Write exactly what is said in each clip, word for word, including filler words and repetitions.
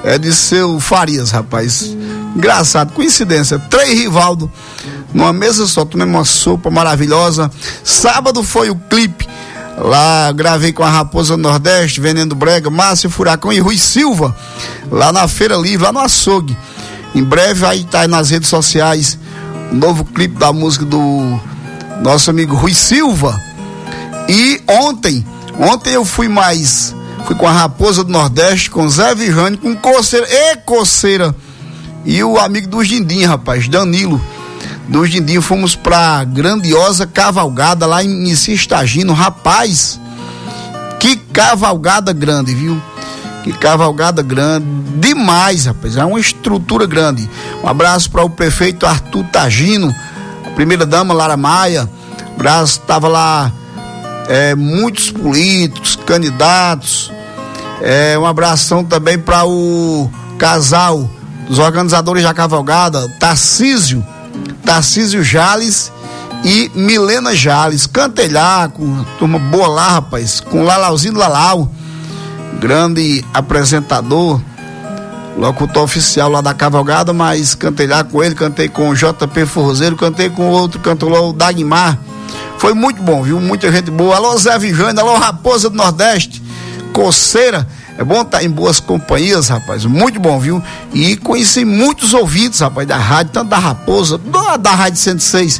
é de seu Farias, rapaz. Engraçado, coincidência. Três Rivaldo numa mesa só, tomei uma sopa maravilhosa. Sábado foi o clipe. Lá gravei com a Raposa Nordeste, Veneno Brega, Márcio Furacão e Rui Silva, lá na Feira Livre, lá no açougue. Em breve vai estar nas redes sociais o novo clipe da música do nosso amigo Rui Silva. E ontem, ontem eu fui mais, fui com a Raposa do Nordeste, com Zé Virrani, com Coceira e Coceira e o amigo do Gindim, rapaz, Danilo do Gindim. Fomos pra grandiosa cavalgada lá em Nicistagino. Rapaz, que cavalgada grande, viu? Que cavalgada grande, demais, rapaz, é uma estrutura grande. Um abraço para o prefeito Arthur Tagino, a primeira dama Lara Maia. Um abraço, tava lá é, muitos políticos, candidatos. É, um abração também para o casal dos organizadores da cavalgada, Tarcísio Tarcísio Jales e Milena Jales. Cantelhar com uma turma boa lá, rapaz, com Lalauzinho Lalau, grande apresentador, locutor oficial lá da cavalgada, mas cantelhar com ele, cantei com o J P Forrozeiro, cantei com outro cantor lá, o Dagmar. Foi muito bom, viu? Muita gente boa. Alô Zé Vijane, alô Raposa do Nordeste, Coceira. É bom estar em boas companhias, rapaz, muito bom, viu? E conheci muitos ouvintes, rapaz, da rádio, tanto da Raposa, da, da Rádio cento e seis.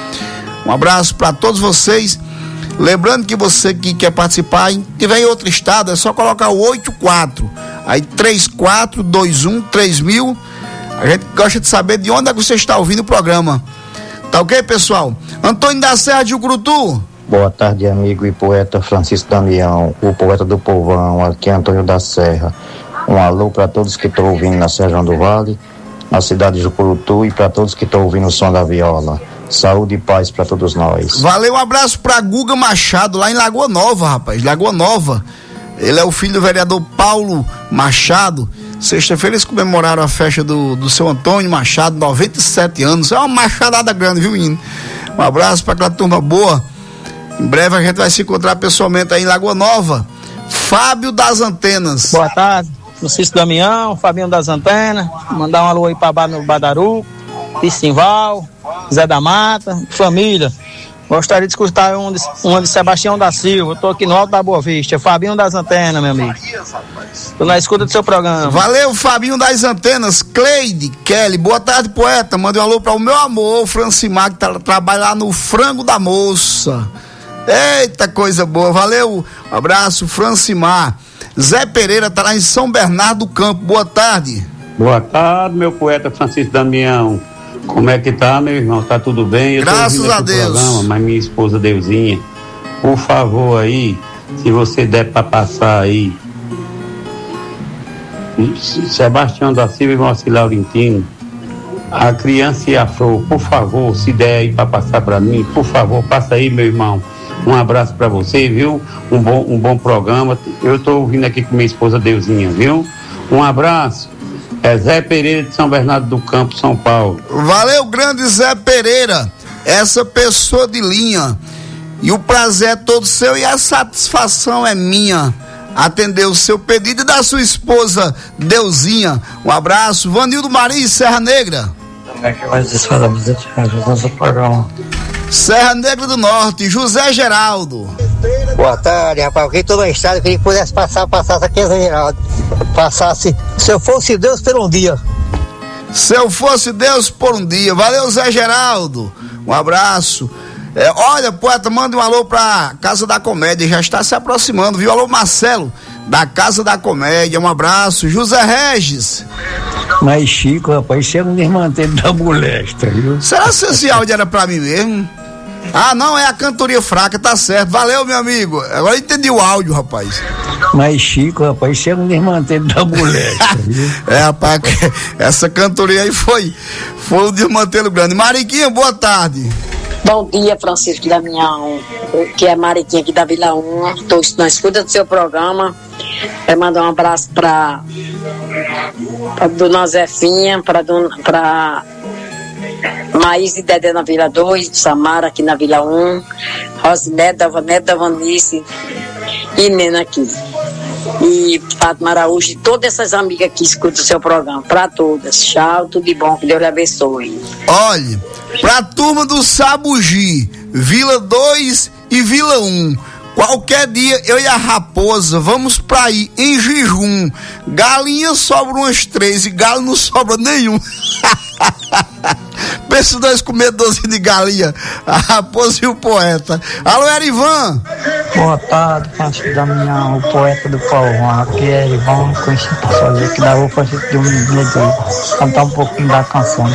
Um abraço para todos vocês. Lembrando que você que quer participar, e tiver em outro estado, é só colocar o oito quatro, aí três quatro dois um três mil. A gente gosta de saber de onde é que você está ouvindo o programa. Tá ok, pessoal? Antônio da Serra de Ucurutu. Boa tarde, amigo e poeta Francisco Damião, o poeta do povão, aqui é Antônio da Serra. Um alô para todos que estão ouvindo na Serra do Vale, na cidade de Jucurutu, e para todos que estão ouvindo o som da viola. Saúde e paz para todos nós. Valeu, um abraço para Guga Machado, lá em Lagoa Nova, rapaz, Lagoa Nova. Ele é o filho do vereador Paulo Machado. Sexta-feira eles comemoraram a festa do, do seu Antônio Machado, noventa e sete anos. É uma machadada grande, viu, menino? Um abraço para aquela turma boa. Em breve a gente vai se encontrar pessoalmente aí em Lagoa Nova. Fábio das Antenas. Boa tarde, Francisco Damião, Fabinho das Antenas. Mandar um alô aí para no Badaru, Piscinval, Zé da Mata, família. Gostaria de escutar um de, um de Sebastião da Silva. Estou aqui no Alto da Boa Vista. Fabinho das Antenas, meu amigo. Estou na escuta do seu programa. Valeu, Fabinho das Antenas. Cleide, Kelly, boa tarde, poeta. Mande um alô para o meu amor, Francimar, que tá, trabalha lá no Frango da Moça. Eita, coisa boa, valeu, um abraço, Francimar. Zé Pereira tá lá em São Bernardo do Campo, boa tarde. Boa tarde, meu poeta Francisco Damião. Como é que tá, meu irmão? Tá tudo bem? Eu Graças a Deus. Programa, mas minha esposa Deusinha, por favor aí, se você der pra passar aí, Sebastião da Silva e Moacir Laurentino, a criança e a flor, por favor, se der aí pra passar pra mim, por favor, passa aí, meu irmão. Um abraço pra você, viu? Um bom, um bom programa. Eu tô ouvindo aqui com minha esposa Deusinha, viu? Um abraço. É Zé Pereira de São Bernardo do Campo, São Paulo. Valeu, grande Zé Pereira, essa pessoa de linha. E o prazer é todo seu e a satisfação é minha. Atender o seu pedido e da sua esposa Deusinha. Um abraço. Vanildo Maria, Serra Negra. Como é que vai desfazer o nosso programa? Serra Negra do Norte, José Geraldo. Boa tarde, rapaz. Eu queria todo o estado, queria que pudesse passar, passasse aqui, Zé Geraldo. Passasse, se eu fosse Deus por um dia. Se eu fosse Deus por um dia. Valeu, Zé Geraldo. Um abraço. É, olha, poeta, manda um alô pra Casa da Comédia, já está se aproximando, viu? Alô, Marcelo, da Casa da Comédia, um abraço. José Regis. Mas Chico, rapaz, chega um desmantelo da molesta, viu? Será que esse áudio era pra mim mesmo? Ah, não, é a cantoria fraca, tá certo. Valeu, meu amigo. Agora eu entendi o áudio, rapaz. Mas Chico, rapaz, chega um desmantelo da molesta, viu? É, rapaz, essa cantoria aí foi, foi um desmantelo grande. Mariquinha, boa tarde. Bom dia, Francisco Damião, que é Mariquinha aqui da Vila um. Estou na escuta do seu programa. Quero mandar um abraço para a dona Zefinha, para Maís e Dedé na Vila dois, Samara aqui na Vila um, Rosinete, Davanete, Davanice e Nena aqui. e Fátima Araújo e todas essas amigas que escutam o seu programa, para todas. Tchau, tudo de bom, que Deus lhe abençoe. Olha, pra turma do Sabugi, Vila dois e Vila um, qualquer dia eu e a Raposa vamos pra ir em jejum. Galinha sobra umas três e galo não sobra nenhum. Pensa nós comer doze de galinha, a Raposa e o poeta. Alô, Erivan. Boa tarde, Francisco Damião, o poeta do povão. Aqui é Erivan, conhecido por fazer aqui da rua Francisco de um Medeiros. Cantar um pouquinho da canção.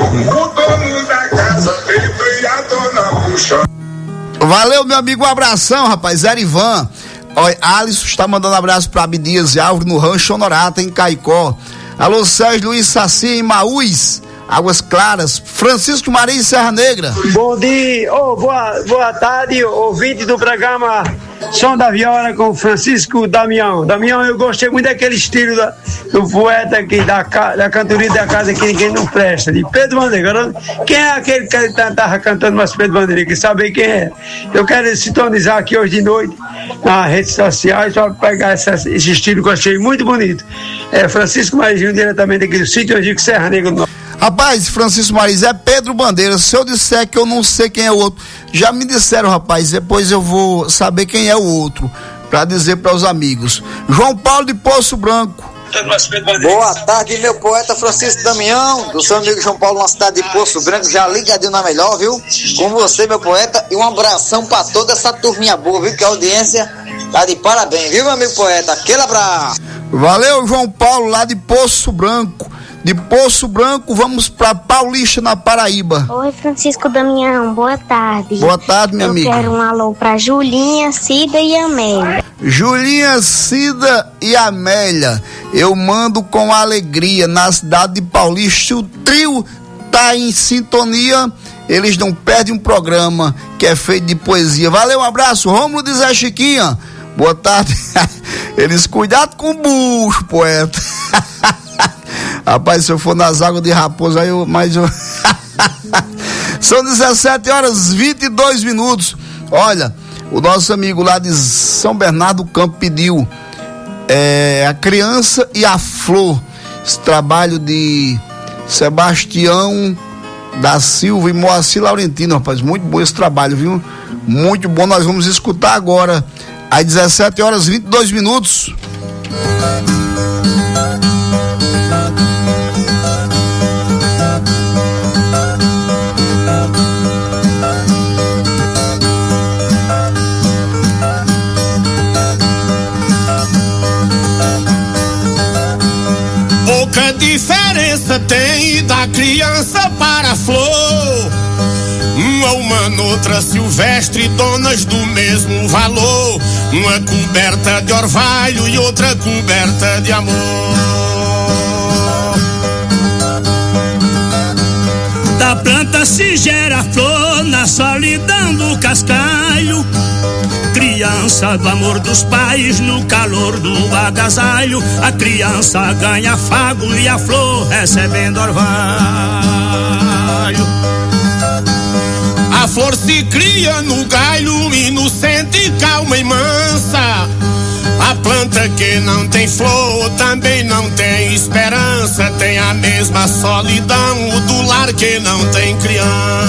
Valeu, meu amigo, um abração, rapaz. Erivan. Olha, Alisson está mandando abraço para Abdias e Álvaro no Rancho Honorata, em Caicó. Alô, Sérgio Luiz Saci em Maús, Águas Claras. Francisco Maria em Serra Negra. Bom dia, oh, boa, boa tarde, ouvinte do programa Som da Viola com Francisco Damião. Damião, eu gostei muito daquele estilo da, do poeta aqui, da, da cantoria da casa que ninguém não presta, de Pedro Bandeira. Quem é aquele que estava cantando mais Pedro Bandeira? Que saber quem é? Eu quero sintonizar aqui hoje de noite nas redes sociais para pegar essa, esse estilo que eu achei muito bonito. É Francisco Marinho, diretamente aqui do sítio Antigo Serra Negra. Rapaz, Francisco Maris, é Pedro Bandeira. Se eu disser que eu não sei quem é o outro, já me disseram, rapaz, depois eu vou saber quem é o outro, pra dizer para os amigos. João Paulo de Poço Branco. Boa tarde, meu poeta Francisco Damião, do seu amigo João Paulo, na cidade de Poço Branco, já ligadinho na melhor, viu? Com você, meu poeta, e um abração pra toda essa turminha boa, viu? Que a audiência tá de parabéns, viu, meu amigo poeta? Aquele abraço. Valeu, João Paulo, lá de Poço Branco. De Poço Branco, vamos pra Paulista, na Paraíba. Oi, Francisco Damião, boa tarde. Boa tarde, minha eu amiga. Eu quero um alô pra Julinha, Cida e Amélia. Julinha, Cida e Amélia, eu mando com alegria na cidade de Paulista. O trio tá em sintonia, eles não perdem um programa que é feito de poesia. Valeu, um abraço. Rômulo de Zé Chiquinha, boa tarde. Eles, cuidado com o bucho, poeta. Rapaz, se eu for nas águas de Raposa, aí eu, mais eu... São dezessete horas e vinte e dois minutos. Olha, o nosso amigo lá de São Bernardo do Campo pediu é, a criança e a flor. Esse trabalho de Sebastião da Silva e Moacir Laurentino, rapaz, muito bom esse trabalho, viu? Muito bom, nós vamos escutar agora às dezessete horas e vinte e dois minutos. Pouca diferença tem da criança para a flor. Uma humana, outra silvestre, donas do mesmo valor. Uma coberta de orvalho e outra coberta de amor. Da planta se gera flor na solidão do cascalho. Criança do amor dos pais no calor do agasalho. A criança ganha afago e a flor recebendo orvalho. A flor se cria no galho, inocente, calma e mansa. A planta que não tem flor também não tem esperança. Tem a mesma solidão do lar que não tem criança.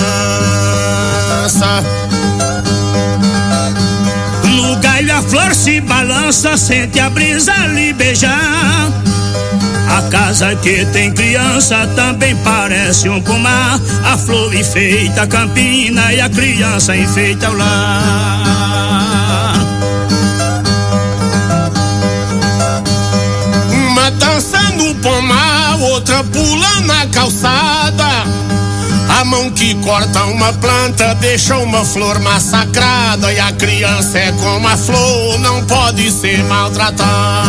No galho a flor se balança, sente a brisa lhe beijar. A casa que tem criança também parece um pomar. A flor enfeita a campina e a criança enfeita o lar. Uma dança no pomar, outra pula na calçada. A mão que corta uma planta deixa uma flor massacrada. E a criança é como a flor, não pode ser maltratada.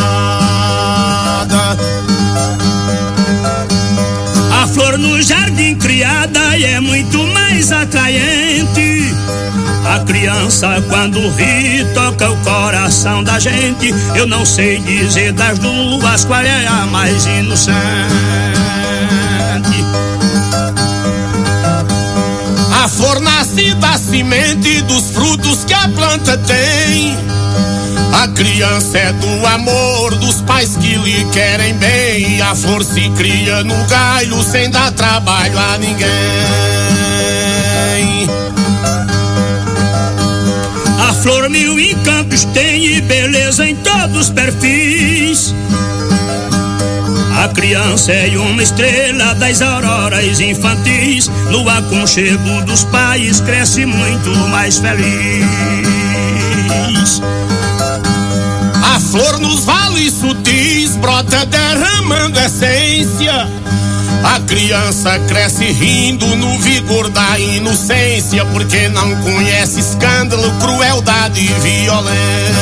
A flor no jardim criada é muito mais atraente. A criança quando ri toca o coração da gente. Eu não sei dizer das duas qual é a mais inocente. A flor nasce da semente dos frutos que a planta tem. A criança é do amor dos pais que lhe querem bem. A flor se cria no galho sem dar trabalho a ninguém. A flor mil encantos tem e beleza em todos os perfis. A criança é uma estrela das auroras infantis. No aconchego dos pais cresce muito mais feliz. A flor nos vales sutis brota derramando essência. A criança cresce rindo no vigor da inocência, porque não conhece escândalo, crueldade e violência.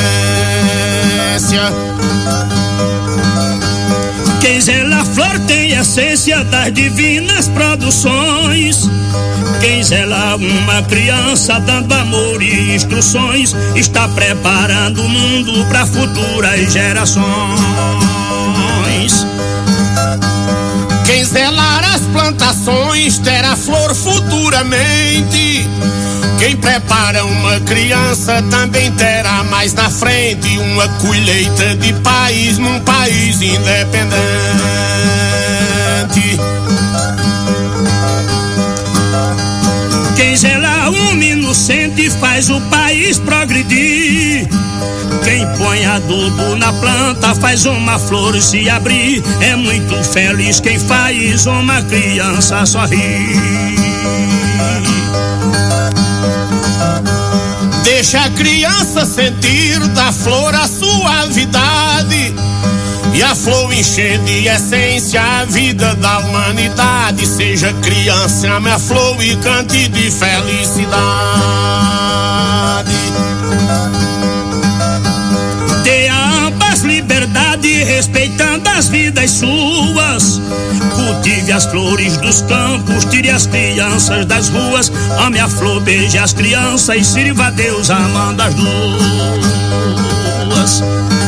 Quem zela a flor tem essência das divinas produções. Quem zela uma criança dando amor e instruções está preparando o mundo para futuras gerações. Quem zelar as plantações terá flor futuramente. Quem prepara uma criança também terá mais na frente uma colheita de paz num país independente. Quem zela um inocente faz o país progredir. Quem põe adubo na planta faz uma flor se abrir. É muito feliz quem faz uma criança sorrir. Deixa a criança sentir da flor a suavidade, e a flor encher de essência a vida da humanidade. Seja criança, ame a flor e cante de felicidade. Dê a ambas liberdade, respeitando as vidas suas. Cultive as flores dos campos, tire as crianças das ruas. Ame a flor, beije as crianças e sirva a Deus amando as duas.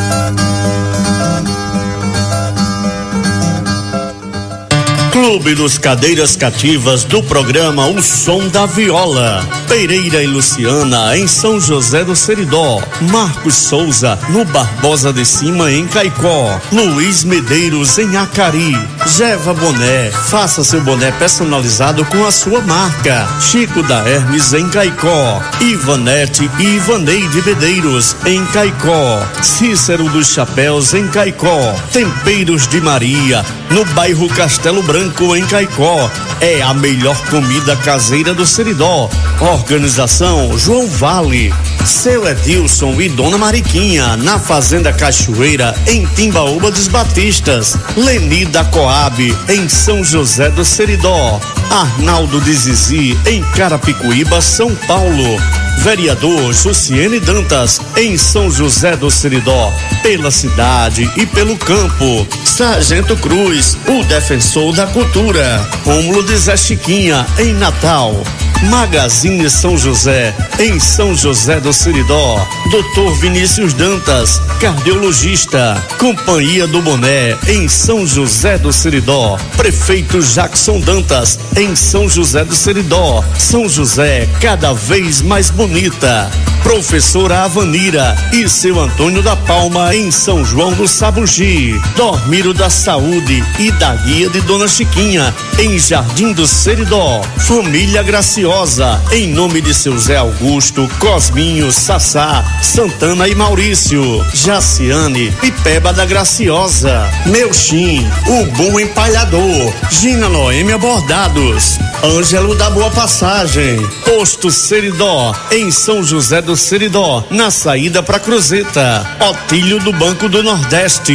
Clube dos Cadeiras Cativas do programa O Som da Viola. Pereira e Luciana em São José do Seridó. Marcos Souza no Barbosa de Cima em Caicó. Luiz Medeiros em Acari. Geva Boné, faça seu boné personalizado com a sua marca. Chico da Hermes em Caicó. Ivanete e Ivaneide Medeiros em Caicó. Cícero dos Chapéus em Caicó. Temperos de Maria no bairro Castelo Branco em Caicó. É a melhor comida caseira do Seridó. Organização João Vale. Seu Edilson e Dona Mariquinha na Fazenda Cachoeira em Timbaúba dos Batistas. Leni da Coab em São José do Seridó. Arnaldo de Zizi em Carapicuíba, São Paulo. Vereador Jussiene Dantas em São José do Seridó, pela cidade e pelo campo. Sargento Cruz, o defensor da cultura. Rômulo de Zé Chiquinha em Natal. Magazine São José em São José do Seridó. Doutor Vinícius Dantas, cardiologista. Companhia do Boné em São José do Seridó. Prefeito Jackson Dantas em São José do Seridó. São José cada vez mais bonita. Professora Avanira e seu Antônio da Palma em São João do Sabugi. Dormiro da Saúde e da Guia de Dona Chiquinha em Jardim do Seridó. Família Graciosa em nome de seu Zé Augusto, Cosminho, Sassá, Santana e Maurício. Jaciane e Peba da Graciosa. Melchim, o bom empalhador. Gina Noêmia Bordados. Ângelo da Boa Passagem. Posto Seridó em São José do Seridó, na saída para Cruzeta. Otílio do Banco do Nordeste.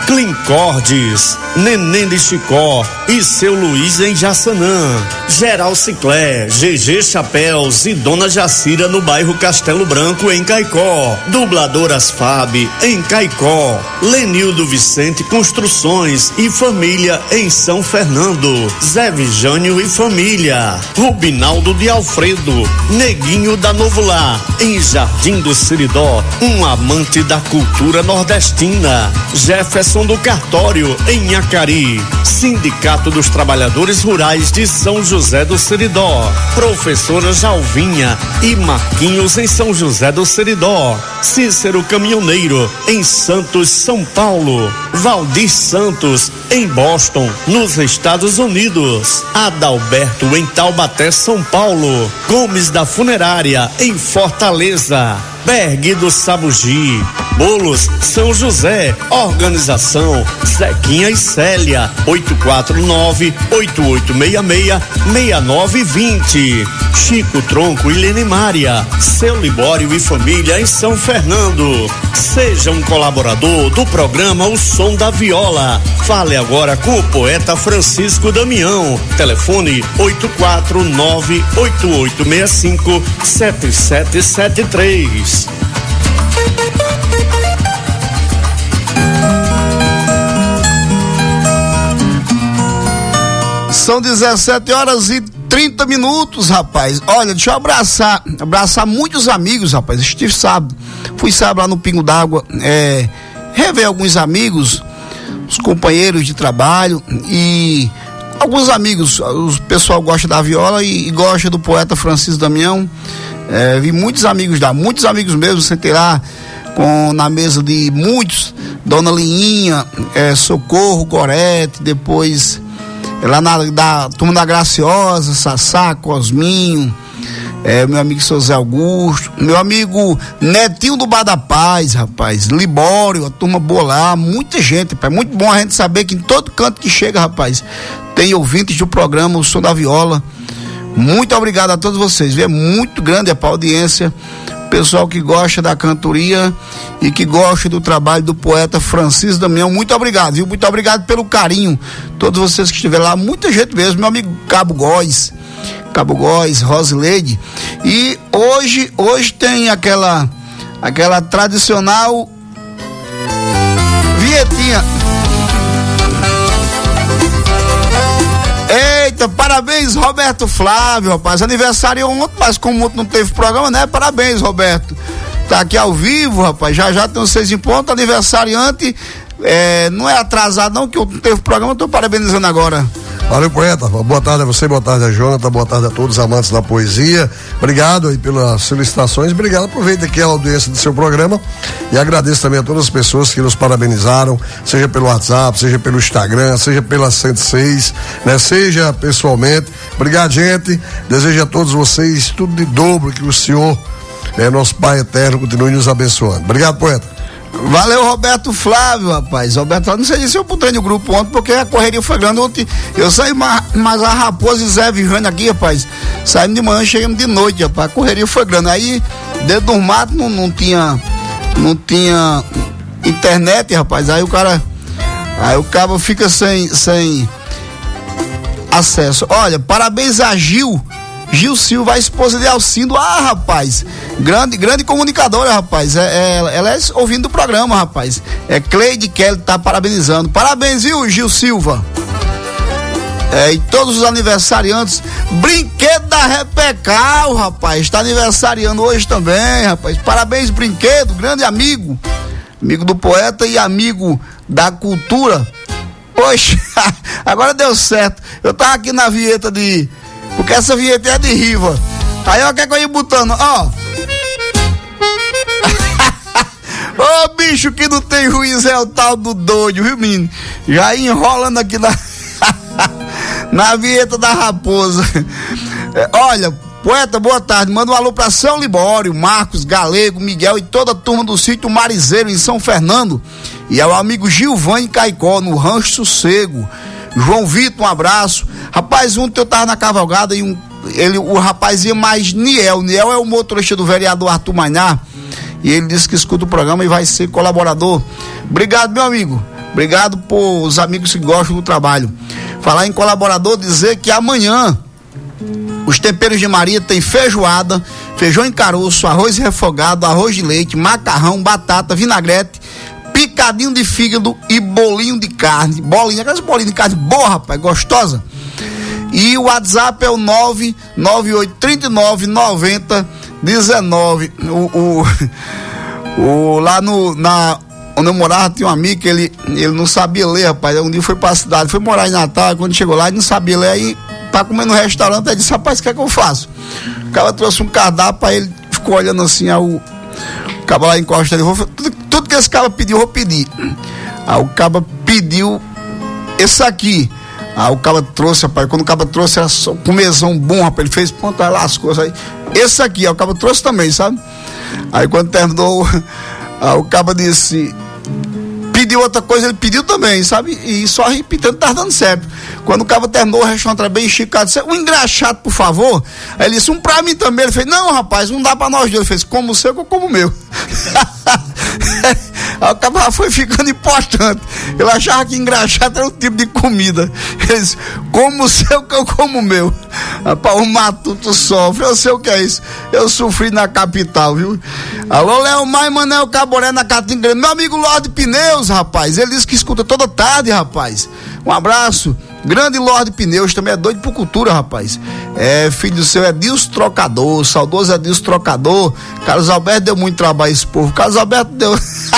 Clincordes, Neném de Chicó e seu Luiz em Jaçanã. Geral Ciclé, G G Chapéus e Dona Jacira no bairro Castelo Branco em Caicó. Dubladoras Fab em Caicó. Lenildo Vicente Construções e Família em São Fernando. Zé Vigânio e Família. Rubinaldo de Alfredo, Neguinho da Novo Lar em Jardim do Seridó, um amante da cultura nordestina. Jefferson do Cartório em Acari. Sindicato dos Trabalhadores Rurais de São José do Seridó, Professora Jalvinha e Marquinhos em São José do Seridó, Cícero Caminhoneiro em Santos, São Paulo, Valdir Santos em Boston, nos Estados Unidos, Adalberto em Taubaté, São Paulo, Gomes da Funerária em Fortaleza, Bergue do Sabugi, Bolos São José, Organização Zequinha e Célia, oito quatro nove, oito oito seis seis, seis nove dois zero. Chico Tronco e Lenimária, Seu Libório e Família em São Fernando. Seja um colaborador do programa O Som da Viola. Fale agora com o poeta Francisco Damião. Telefone oito quatro nove, oito oito seis cinco, sete sete sete três. São dezessete horas e trinta minutos, rapaz. Olha, deixa eu abraçar, abraçar muitos amigos, rapaz. Estive sábado, fui sábado lá no Pingo d'Água, é, rever alguns amigos, os companheiros de trabalho e alguns amigos. O pessoal gosta da viola e, e gosta do poeta Francisco Damião. É, vi muitos amigos lá, muitos amigos mesmo, sentei lá com, na mesa de muitos, Dona Liinha, é, Socorro, Gorete, depois lá na da turma da Graciosa, Sassá, Cosminho, é, meu amigo seu Zé Augusto, meu amigo Netinho do Bar da Paz, rapaz, Libório, a turma boa lá, muita gente, rapaz, muito bom a gente saber que em todo canto que chega, rapaz, tem ouvintes do programa O Som da Viola. Muito obrigado a todos vocês, é muito grande a audiência, pessoal que gosta da cantoria e que gosta do trabalho do poeta Francisco Damião, muito obrigado, viu? Muito obrigado pelo carinho, todos vocês que estiveram lá, muita gente mesmo, meu amigo Cabo Góes, Cabo Góes, Rosileide, e hoje, hoje tem aquela, aquela tradicional vinhetinha. Eita, parabéns, Roberto Flávio, rapaz, aniversário ontem, mas como ontem não teve programa, né? Parabéns, Roberto, tá aqui ao vivo, rapaz, já já tem os seis em ponto, aniversariante, é, não é atrasado não, que ontem não teve programa, eu tô parabenizando agora. Valeu, poeta, boa tarde a você, boa tarde a Jonathan, boa tarde a todos os amantes da poesia, obrigado aí pelas solicitações, obrigado, aproveita aqui a audiência do seu programa e agradeço também a todas as pessoas que nos parabenizaram, seja pelo WhatsApp, seja pelo Instagram, seja pela cento e seis, né, seja pessoalmente, obrigado, gente, desejo a todos vocês tudo de dobro, que o Senhor, né, nosso Pai eterno, continue nos abençoando. Obrigado, poeta. Valeu, Roberto Flávio, rapaz. Roberto Flávio, não sei se eu putei no grupo ontem, porque a correria foi grande ontem. Eu saí, mas a Raposa e Zé Vivane aqui, rapaz, saímos de manhã, chegamos de noite, rapaz. A correria foi grande. Aí, dentro do mato, não, não tinha, não tinha internet, rapaz. Aí o cara, aí o cabo fica sem, sem acesso. Olha, parabéns a Gil. Gil Silva, a esposa de Alcindo, ah, rapaz, grande, grande comunicadora, rapaz, é, é, ela é ouvindo do programa, rapaz, é Cleide Kelly, tá parabenizando, parabéns, viu, Gil Silva, é, e todos os aniversariantes, Brinquedo da Repecal, rapaz, tá aniversariando hoje também, rapaz, parabéns, Brinquedo, grande amigo, amigo do poeta e amigo da cultura, poxa, agora deu certo, eu tava aqui na vinheta de... Porque essa vinheta é de Riva. Aí ó, quer que eu ia botando, ó. Ô oh, bicho que não tem juízo é o tal do doido, viu, menino? Já enrolando aqui na, na vinheta da Raposa. É, olha, poeta, boa tarde. Manda um alô pra São Libório, Marcos, Galego, Miguel e toda a turma do sítio Marizeiro em São Fernando. E ao amigo Gilvane Caicó, no Rancho Sossego. João Vitor, um abraço. Rapaz, ontem eu tava na cavalgada e um, ele, o rapaz ia mais Niel. Niel é o motorista do vereador Arthur Maná. E ele disse que escuta o programa e vai ser colaborador. Obrigado, meu amigo. Obrigado por os amigos que gostam do trabalho. Falar em colaborador, dizer que amanhã os temperos de Maria tem feijoada, feijão em caroço, arroz refogado, arroz de leite, macarrão, batata, vinagrete, picadinho de fígado e bolinho de carne, bolinha, aquelas bolinhas de carne boa, rapaz, gostosa. E o WhatsApp é o nove nove oito três nove nove zero um nove. O, o, o, lá no, na onde eu morava, tinha um amigo que ele, ele não sabia ler, rapaz. Um dia foi pra cidade, foi morar em Natal, quando chegou lá, ele não sabia ler, aí tá comendo no restaurante, aí disse, rapaz, o que é que eu faço? O cara trouxe um cardápio, aí ele ficou olhando assim, aí o, o cara lá encosta ele, vou, tudo, tudo que esse cara pediu, eu vou pedir. Aí o cara pediu esse aqui. Aí o cara trouxe, rapaz, quando o cara trouxe, era só um mesão bom, rapaz, ele fez ponta, lascou, aí. Esse aqui, aí o cara trouxe também, sabe? Aí quando terminou, aí o cara disse, pediu outra coisa, ele pediu também, sabe? E só repetindo, tá dando certo. Quando o cara terminou, o restaurante era bem esticado, disse, um engraxado, por favor. Aí ele disse, um pra mim também. Ele fez, não, rapaz, não dá pra nós dois. Ele fez, como o seu, eu como o meu. Aí o cara foi ficando importante. Ele achava que engraxado era um tipo de comida. Ele disse, como o seu, que eu como o meu. Rapaz, o matuto sofre, eu sei o que é isso. Eu sofri na capital, viu? Alô, Leomar e Manel Caboré na Catinga. Meu amigo Lorde Pneus, rapaz, ele disse que escuta toda tarde, rapaz. Um abraço. Grande Lorde Pneus, também é doido por cultura, rapaz. É, filho do seu Edilson Trocador, saudoso Edilson Trocador. Carlos Alberto deu muito trabalho a esse povo. Carlos Alberto deu.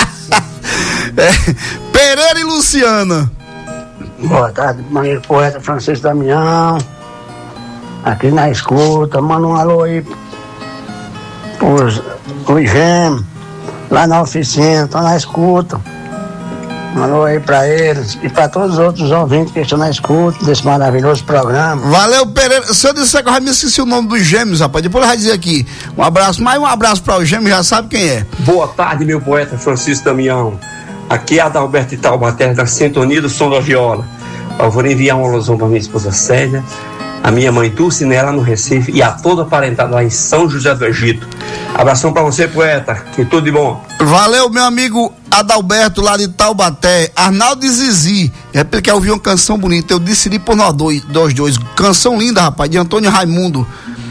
é, Pereira e Luciana. Boa tarde, maneiro poeta Francisco Damião. Aqui na escuta, manda um alô aí pros, pros gêmeos, lá na oficina, estão na escuta. Um alô aí pra eles e pra todos os outros ouvintes que estão na escuta desse maravilhoso programa. Valeu, Pereira. Se eu disser que eu já me esqueci o nome dos gêmeos, rapaz, depois eu vou dizer aqui. Um abraço, mais um abraço para os gêmeos, já sabe quem é. Boa tarde, meu poeta Francisco Damião. Aqui é Adalberto Taubaté, da Sintonia do Som da Viola. Eu vou enviar uma alusão pra minha esposa Célia, a minha mãe Dulcinea no Recife e a toda a parentada lá em São José do Egito. Abração pra você, poeta, e tudo de bom. Valeu, meu amigo Adalberto lá de Taubaté. Arnaldo e Zizi, é porque quer ouvir uma canção bonita, eu decidi por nós dois, dois, dois. Canção linda, rapaz, de Antônio Raimundo.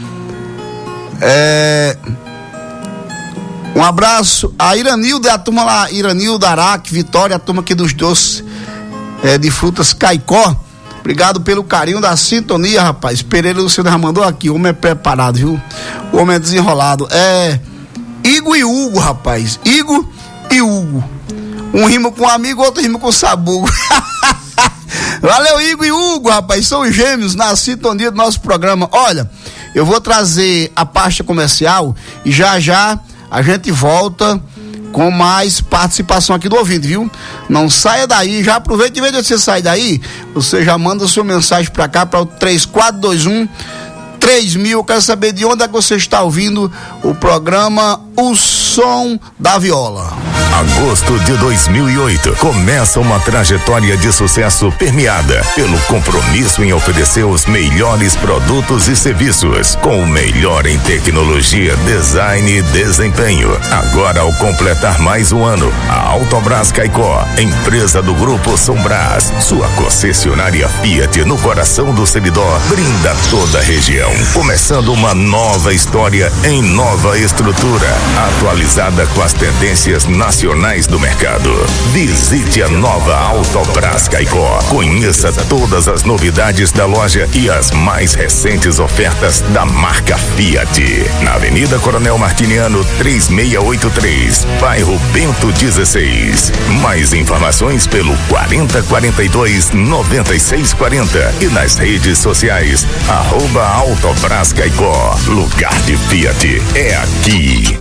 É... Um abraço a Iranilda, a turma lá, Iranilda, Araque, Vitória, a turma aqui dos doces é, de frutas Caicó. Obrigado pelo carinho da sintonia, rapaz. Pereira Luciano já mandou aqui, o homem é preparado, viu? O homem é desenrolado. É Igor e Hugo, rapaz. Igor e Hugo. Um rima com um amigo, outro rima com sabugo. Valeu, Igor e Hugo, rapaz. São os gêmeos na sintonia do nosso programa. Olha, eu vou trazer a pasta comercial e já já a gente volta com mais participação aqui do ouvinte, viu? Não saia daí, já aproveita, em vez de você sair daí, você já manda sua mensagem pra cá, para o três quatro dois um três mil. Eu quero saber de onde é que você está ouvindo o programa O Som da Viola. Agosto de dois mil e oito começa uma trajetória de sucesso permeada pelo compromisso em oferecer os melhores produtos e serviços com o melhor em tecnologia, design e desempenho. Agora, ao completar mais um ano, a Autobrás Caicó, empresa do Grupo Sombrás, sua concessionária Fiat no coração do Seridó, brinda toda a região, começando uma nova história em nova estrutura, atualizada com as tendências nacionais do mercado. Visite a nova Autobrás Caicó. Conheça todas as novidades da loja e as mais recentes ofertas da marca Fiat. Na Avenida Coronel Martiniano três seis oito três, bairro Bento dezesseis. Mais informações pelo quarenta quarenta e dois noventa e seis quarenta e nas redes sociais arroba Autobrás Caicó. Lugar de Fiat é aqui.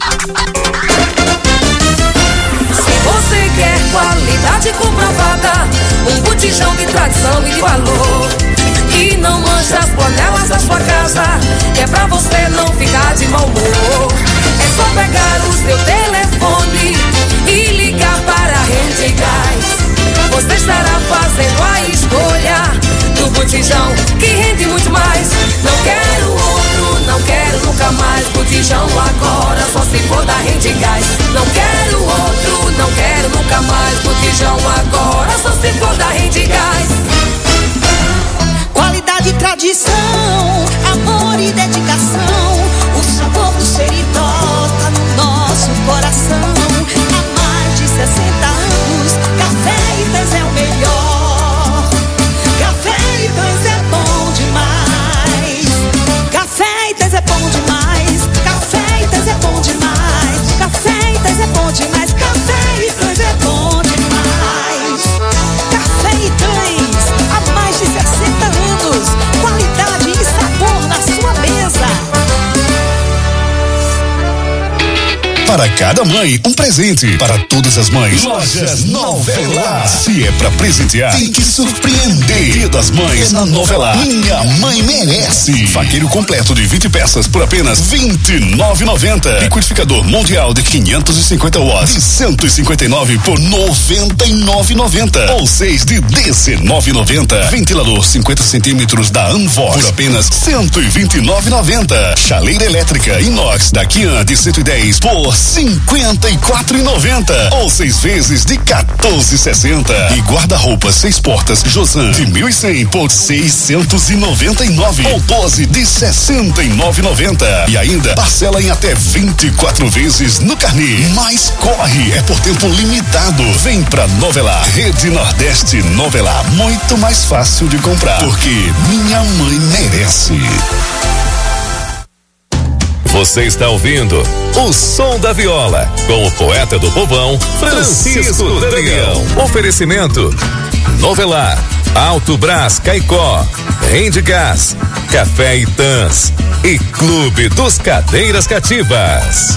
Você quer qualidade comprovada, um botijão de tradição e de valor, que não mancha as panelas da sua casa, que é pra você não ficar de mau humor. É só pegar o seu telefone e ligar para a Rede Gás. Você estará fazendo a escolha do botijão que rende muito mais. Não quero outro, não quero nunca mais. Botijão agora só se for da Rede Gás. Não quero outro, não quero nunca mais. Botijão agora só se for da Rede Gás. Qualidade e tradição, amor e dedicação. O sabor do Seridó tá no nosso coração. Há mais de sessenta anos, Café Itãs é o melhor. Café Itãs é bom demais. Café Itãs é bom demais. Café Itãs é bom demais. Café Itãs é bom demais. Café Itãs é bom demais. Para cada mãe, um presente. Para todas as mães, Lojas Novelar. Se é pra presentear, tem que surpreender. Dia das Mães na Novelar. Minha mãe merece. Faqueiro completo de vinte peças por apenas vinte e nove reais e noventa centavos. Liquidificador mundial de quinhentos e cinquenta watts de cento e cinquenta e nove por noventa e nove reais e noventa centavos. Ou seis de dezenove reais e noventa centavos. Ventilador cinquenta centímetros da Anvox por apenas cento e vinte e nove reais e noventa centavos. Chaleira elétrica inox da Kian de cento e dez por cinquenta e quatro reais e noventa centavos. Ou seis vezes de quatorze reais e sessenta centavos. E guarda-roupa seis portas Josan de mil e cem por seiscentos e noventa e nove centavos. Ou doze de sessenta e nove reais e noventa centavos. E ainda parcela em até vinte e quatro vezes no carnê. Mas corre, é por tempo limitado. Vem pra Novelar. Rede Nordeste Novelar. Muito mais fácil de comprar. Porque minha mãe merece. Você está ouvindo o Som da Viola, com o poeta do povão, Francisco Damião. Oferecimento: Novelar, Alto Brás Caicó, Rende Gás, Café Itãs e Clube dos Cadeiras Cativas.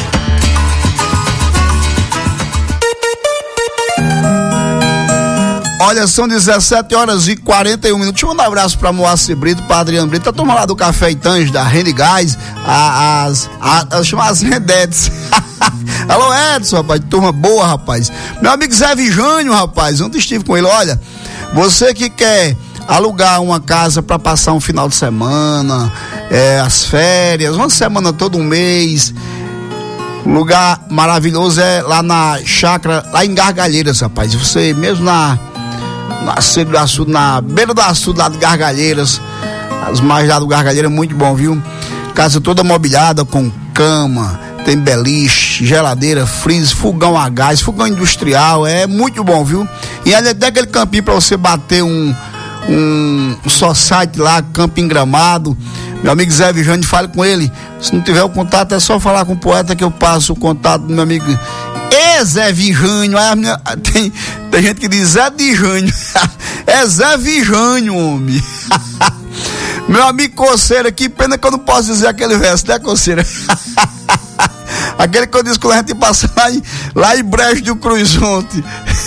Olha, são dezessete horas e quarenta e um minutos. Deixa eu mandar um abraço pra Moacir Brito, pra Adriano Brito. Tá tomando lá do Café Itãs, da Rende Gás, as, as, as chamadas Rendetes. Alô, Edson, rapaz, turma boa, rapaz. Meu amigo Zé Vijânio, rapaz, ontem estive com ele. Olha, você que quer alugar uma casa para passar um final de semana, é, as férias, uma semana todo um mês. Um lugar maravilhoso é lá na chácara, lá em Gargalheiras, rapaz. Você mesmo na na, do açude, na beira do açude lá de Gargalheiras, as margens lá do Gargalheira, muito bom, viu? Casa toda mobiliada com cama, tem beliche, geladeira, freezer, fogão a gás, fogão industrial, é muito bom, viu? E ali até aquele campinho pra você bater um um, um só site lá, Camping Gramado. Meu amigo Zé Vijane, fale com ele. Se não tiver o contato, é só falar com o poeta que eu passo o contato do meu amigo. É Zé Vijânio, é minha, tem, tem gente que diz Zé Vijânio. É Zé Vijânio, homem. Meu amigo Coceira, que pena que eu não posso dizer aquele verso, né, Coceira? Aquele que eu disse que a gente passa lá em, lá em Brejo do Cruzonte.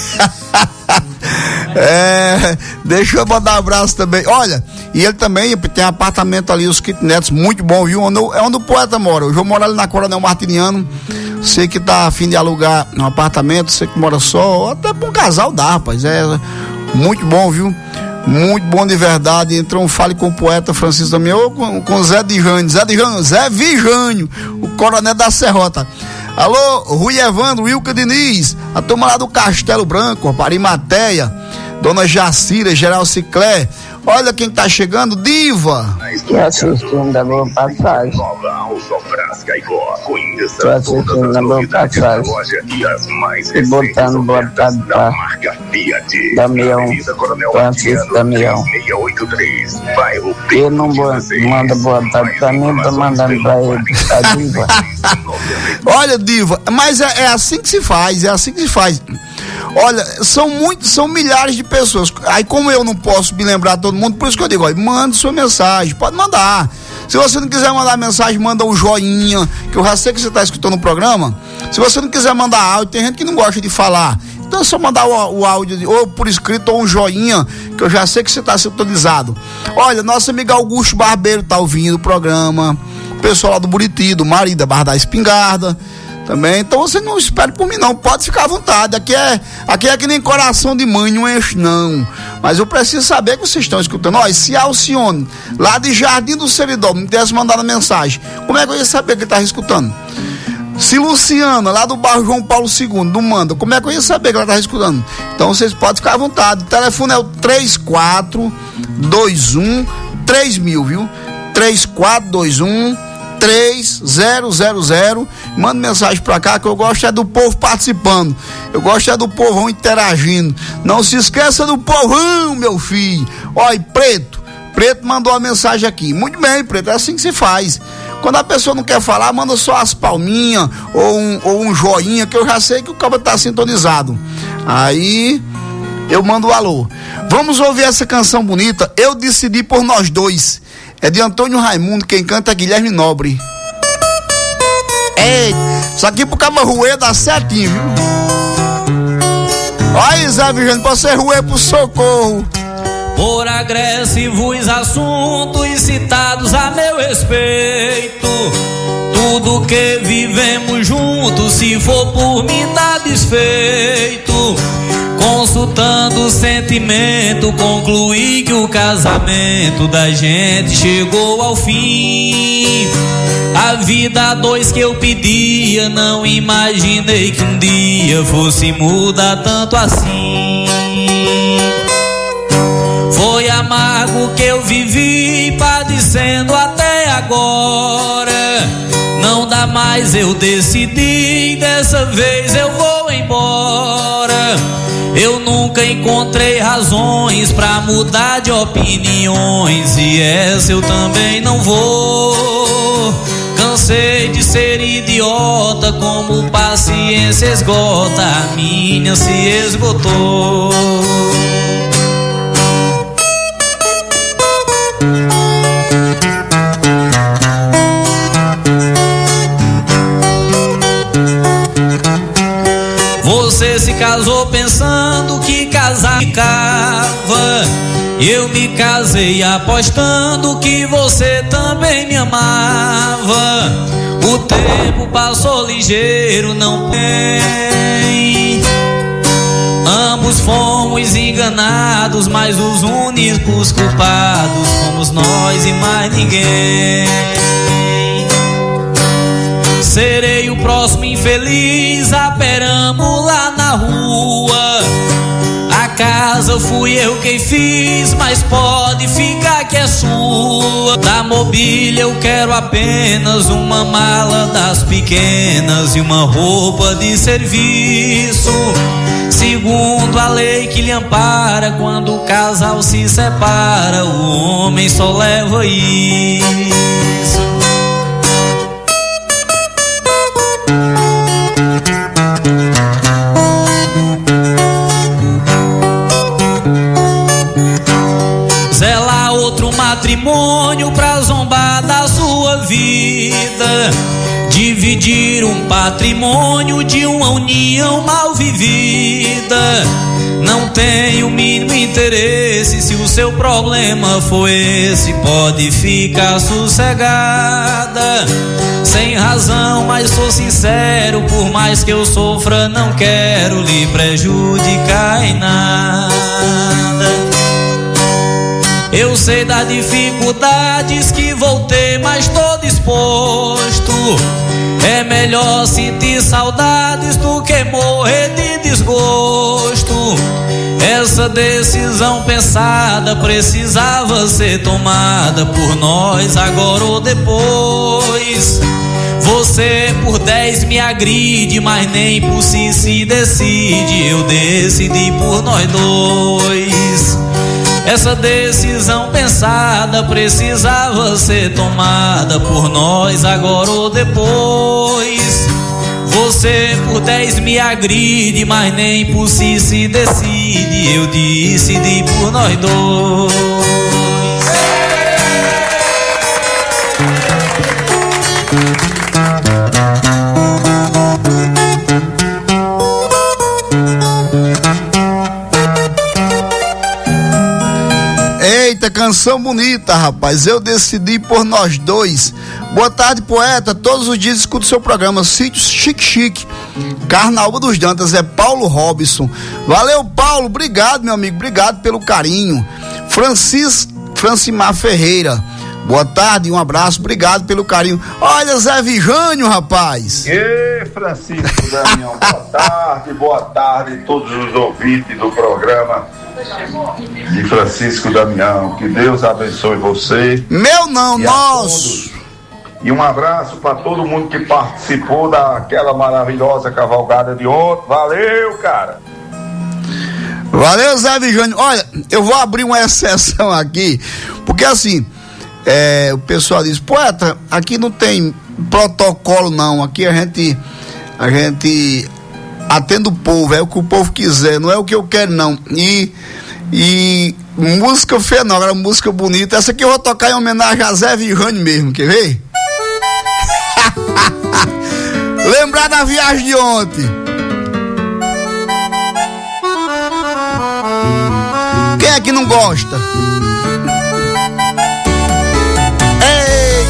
É, deixa eu mandar um abraço também. Olha, e ele também tem apartamento ali, os kitnets, muito bom, viu? Onde, é onde o poeta mora. Eu vou morar ali na Coronel Martiniano. Você que tá a fim de alugar um apartamento, você que mora só, até pra um casal dá, rapaz. É muito bom, viu? Muito bom de verdade. Então fale com o poeta Francisco Damião ou com, com Zé Vijânio. Zé Vijânio, Zé Vijânio, o coronel da Serrota. Alô, Rui Evandro, Wilca Diniz, a turma lá do Castelo Branco, Parimateia, Dona Jacira, Geral Ciclé. Olha quem tá chegando, Diva. Que assistindo da boa passagem. Tô assistindo da boa passagem. E botando boa tarde pra Damião, Francisco Damião. Ele não manda boa tarde pra mim, tô mandando pra ele, a Diva. Olha, Diva, mas é, é assim que se faz, é assim que se faz. Olha, são muitos, são milhares de pessoas. Aí como eu não posso me lembrar todo mundo, por isso que eu digo, ó, manda sua mensagem, pode mandar. Se você não quiser mandar mensagem, manda um joinha, que eu já sei que você está escutando o programa. Se você não quiser mandar áudio, tem gente que não gosta de falar. Então é só mandar o, o áudio, ou por escrito, ou um joinha, que eu já sei que você está sintonizado. Olha, nosso amigo Augusto Barbeiro tá ouvindo o programa. O pessoal lá do Buriti, do Marido, da Barra da Espingarda também. Então você não espere por mim não, pode ficar à vontade. Aqui é, aqui é que nem coração de mãe, não enche não. Mas eu preciso saber que vocês estão escutando. Olha, se Alcione, lá de Jardim do Seridó, me tivesse mandado a mensagem, como é que eu ia saber que ele estava escutando? Se Luciana, lá do bairro João Paulo segundo, não manda, como é que eu ia saber que ela estava escutando? Então vocês podem ficar à vontade. O telefone é o três quatro dois um três mil, viu? três quatro dois um três zero zero zero. Manda mensagem pra cá, que eu gosto é do povo participando. Eu gosto é do povão interagindo. Não se esqueça do povão, meu filho. Olha, Preto, Preto mandou uma mensagem aqui. Muito bem, Preto, é assim que se faz. Quando a pessoa não quer falar, manda só as palminhas ou um, ou um joinha, que eu já sei que o cara tá sintonizado. Aí eu mando o alô. Vamos ouvir essa canção bonita, Eu Decidi por Nós Dois. É de Antônio Raimundo, quem canta é Guilherme Nobre. Ei, isso aqui pro cabo ruê dá certinho, viu? Olha, Zé Virgínio, pra você ruê pro socorro. Por agressivos assuntos citados a meu respeito, tudo que vivemos juntos, se for por mim tá desfeito. Consultando o sentimento, concluí que o casamento da gente chegou ao fim. A vida a dois que eu pedia, não imaginei que um dia fosse mudar tanto assim. Foi amargo que eu vivi, padecendo até agora. Não dá mais, eu decidi, dessa vez eu vou embora. Eu nunca encontrei razões pra mudar de opiniões, e essa eu também não vou. Cansei de ser idiota, como paciência esgota, a minha se esgotou. Você se casou pensando que casar ficava. Eu me casei apostando que você também me amava. O tempo passou ligeiro, não tem. Ambos fomos enganados, mas os únicos culpados fomos nós e mais ninguém. Serei o próximo infeliz a perâmbula na rua. A casa fui eu quem fiz, mas pode ficar que é sua. Da mobília eu quero apenas uma mala das pequenas e uma roupa de serviço. Segundo a lei que lhe ampara, quando o casal se separa, o homem só leva isso. Zelar outro matrimônio pra zombar da sua vida. Dividir um patrimônio de uma união mal vivida. Não tenho o mínimo interesse, se o seu problema for esse, pode ficar sossegada. Sem razão, mas sou sincero, por mais que eu sofra, não quero lhe prejudicar em nada. Eu sei das dificuldades que vou ter, mas tô disposto. É melhor sentir saudades do que morrer de desgosto. Essa decisão pensada precisava ser tomada por nós, agora ou depois. Você por dez me agride, mas nem por si se decide. Eu decidi por nós dois. Essa decisão pensada precisava ser tomada por nós, agora ou depois. Você por dez me agride, mas nem por si se decide. Eu decidi por nós dois. Eita, canção bonita, rapaz. Eu decidi por nós dois. Boa tarde, poeta. Todos os dias escuto seu programa Sítio Chique Chique, Carnaúba dos Dantas. É Paulo Robson. Valeu, Paulo. Obrigado, meu amigo. Obrigado pelo carinho. Francis, Francimar Ferreira. Boa tarde, um abraço. Obrigado pelo carinho. Olha, Zé Virgínio, rapaz. Ei, Francisco Damião. Boa tarde, boa tarde a todos os ouvintes do programa de Francisco Damião. Que Deus abençoe você. Meu não, nosso. E um abraço para todo mundo que participou daquela maravilhosa cavalgada de ontem. Valeu, cara. Valeu, Zé Virgínio. Olha, eu vou abrir uma exceção aqui, porque assim, é, o pessoal diz, poeta, aqui não tem protocolo não, aqui a gente a gente atende o povo, é o que o povo quiser, não é o que eu quero não. E e música feia não, agora música bonita, essa aqui eu vou tocar em homenagem a Zé Virgínio mesmo, quer ver? Lembrar da viagem de ontem. Quem é que não gosta? Ei!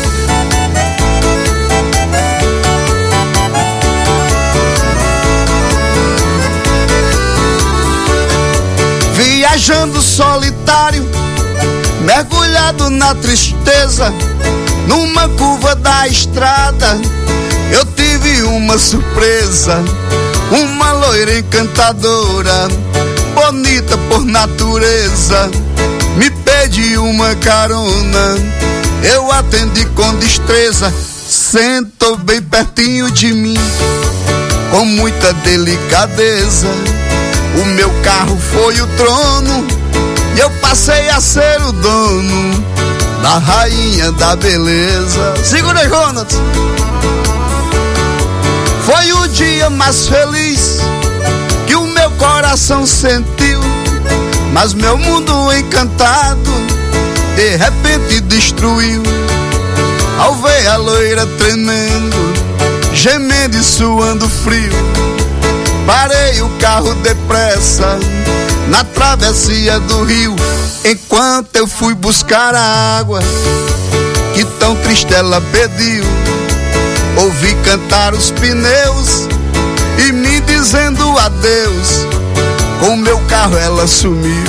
Viajando solitário, mergulhado na tristeza, numa curva da estrada, eu tive uma surpresa. Uma loira encantadora, bonita por natureza, me pediu uma carona. Eu atendi com destreza, sentou bem pertinho de mim, com muita delicadeza. O meu carro foi o trono e eu passei a ser o dono da rainha da beleza. Segura, Jonas! Foi o dia mais feliz que o meu coração sentiu, mas meu mundo encantado de repente destruiu. Ao ver a loira tremendo, gemendo e suando frio, parei o carro depressa na travessia do rio. Enquanto eu fui buscar a água que tão triste ela pediu, ouvi cantar os pneus e me dizendo adeus. Com meu carro ela sumiu.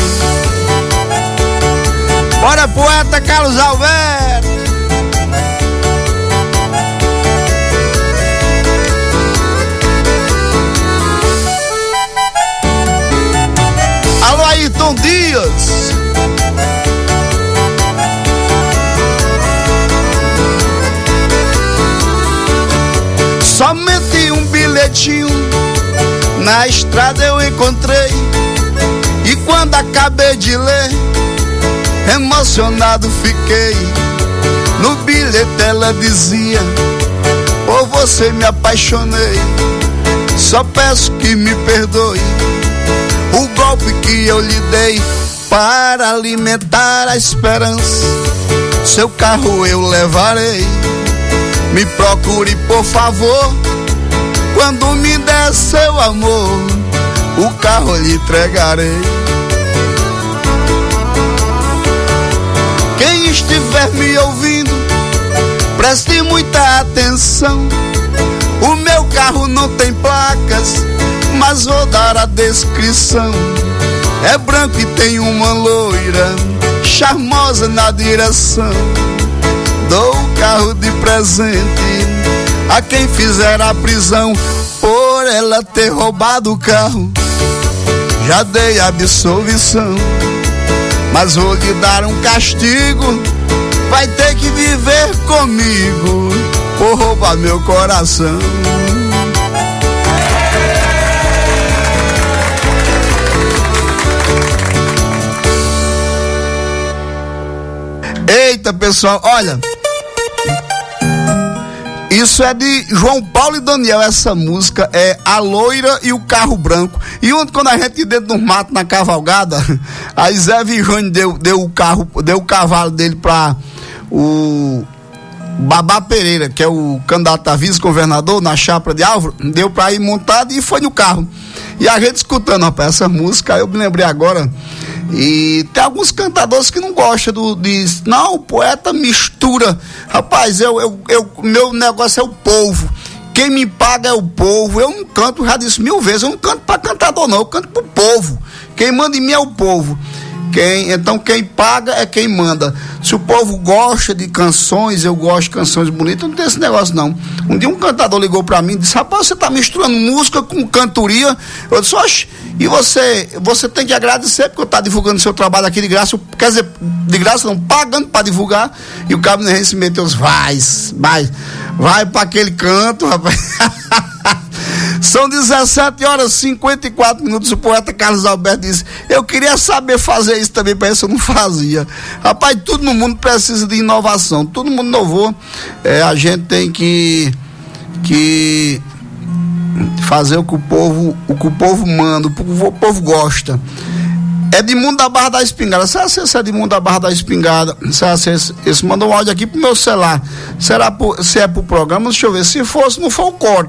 Bora, poeta Carlos Alberto. Alô, Ayrton Dias. Somente um bilhetinho na estrada eu encontrei, e quando acabei de ler, emocionado fiquei. No bilhete ela dizia: por você me apaixonei, só peço que me perdoe o golpe que eu lhe dei para alimentar a esperança. Seu carro eu levarei, me procure por favor. Quando me der seu amor, o carro eu lhe entregarei. Quem estiver me ouvindo, preste muita atenção. O meu carro não tem placas, mas vou dar a descrição. É branco e tem uma loira charmosa na direção. Dou o carro de presente a quem fizer a prisão por ela ter roubado o carro. Já dei absolvição, mas vou lhe dar um castigo. Vai ter que viver comigo por roubar meu coração. Eita, pessoal, olha, isso é de João Paulo e Daniel. Essa música é A Loira e o Carro Branco. E ontem, quando a gente ia dentro do mato na cavalgada, aí Zé Virgânio deu, deu o carro, deu o cavalo dele pra o Babá Pereira, que é o candidato a vice-governador na chapa de Álvaro, deu pra ir montado e foi no carro. E a gente escutando, rapaz, essa música, eu me lembrei agora. E tem alguns cantadores que não gostam do, de, não, o poeta mistura. Rapaz, eu, eu, eu, meu negócio é o povo. Quem me paga é o povo. Eu não canto, já disse mil vezes, eu não canto pra cantador não, eu canto pro povo. Quem manda em mim é o povo. Quem, então quem paga é quem manda. Se o povo gosta de canções, eu gosto de canções bonitas, não tem esse negócio não. Um dia um cantador ligou pra mim e disse: rapaz, você tá misturando música com cantoria. Eu disse: oxe, e você, você tem que agradecer porque eu tá divulgando seu trabalho aqui de graça, quer dizer, de graça não, pagando pra divulgar. E o Cabo Neném se meteu, vai, vai, vai pra aquele canto, rapaz. São dezessete horas e cinquenta e quatro minutos. O poeta Carlos Alberto disse: eu queria saber fazer isso também, para isso eu não fazia. Rapaz, tudo no mundo precisa de inovação. Todo mundo inovou. É, a gente tem que, que fazer o que o povo, o que o povo manda, o povo, o povo gosta. Edmundo da Barra da Espingarda. Será se esse Edmundo da Barra da Espingarda, será se esse, esse mandou um áudio aqui pro meu celular? Será por, se é pro programa? Deixa eu ver. Se fosse, não for, eu corto.